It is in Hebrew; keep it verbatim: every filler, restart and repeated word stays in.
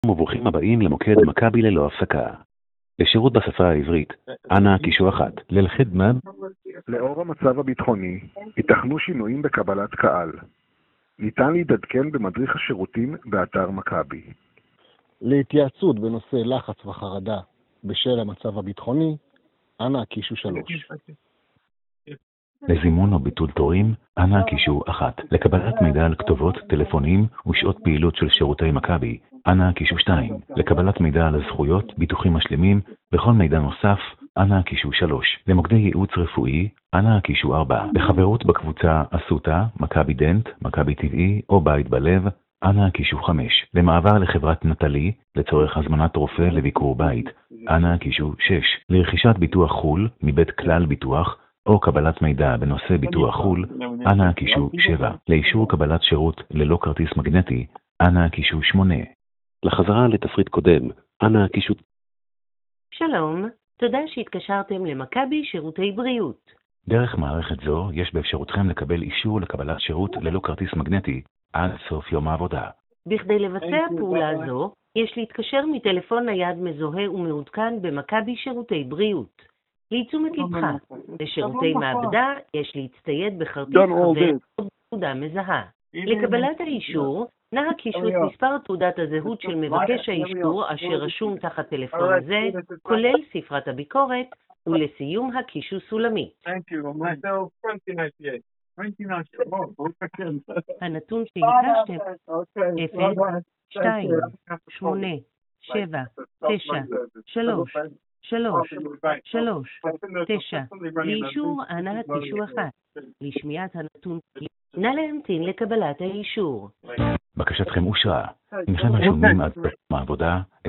וברוכים הבאים למוקד מכבי ללא הפסקה. לשירות בשפה העברית, אנא קישור אחת. ללחדמד. לאור המצב הביטחוני, ייתכנו שינויים בקבלת קהל. ניתן להתעדכן במדריך השירותים באתר מכבי. להתייעצות בנושא לחץ וחרדה בשל המצב הביטחוני, אנא קישור שלוש. לזימון או ביטול תורים, אנא קישור אחת. לקבלת מידע על כתובות, טלפונים ושעות פעילות של שירותי מכבי, אנא קישור שתיים. לקבלת מידע על הזכויות, ביטוחים משלימים וכל מידע נוסף, אנא קישור שלוש. למוקדי ייעוץ רפואי, אנא קישור ארבע. לחברות בקבוצה אסותא, מכבי דנט, מכבי טבעי או בית בלב, אנא קישור חמש. למעבר לחברת נטלי, לצורך הזמנת רופא לביקור בית, אנא קישור שש. לרכישת ביטוח חול מבית כלל ביטוח, או קבלת מידע בנושא ביטוח חול, אנא קישור שבע. לאישור קבלת שירות ללא כרטיס מגנטי, אנא קישור שמונה. לחזרה לתפריט קודם, אנא קישור... שלום, תודה שהתקשרתם למכבי שירותי בריאות. דרך מערכת זו יש באפשרותכם לקבל אישור לקבלת שירות ללא כרטיס מגנטי עד סוף יום העבודה. בכדי לבצע פעולה זו, יש להתקשר מטלפון נייד מזוהה ומעודכן במכבי שירותי בריאות. לתשומת לבך, לשירותי מעבדה יש להצטייד בכרטיס חבר או תעודה מזהה. לקבלת האישור, נא הקישו את מספר תעודת הזהות של מבקש האישור אשר רשום תחת טלפון זה, כולל ספרת הביקורת, ולסיום הקישו סולמי. הנתון שביקשתם, אפס, שתיים, שמונה, שבע, תשע, שלוש, שלוש, שלוש, תשע, לאישור אנא הקישו אחת. לשמיעת הנתון, נא להמתין לקבלת האישור. בקשתכם אושרה. אינכם רשומים עד סוף העבודה,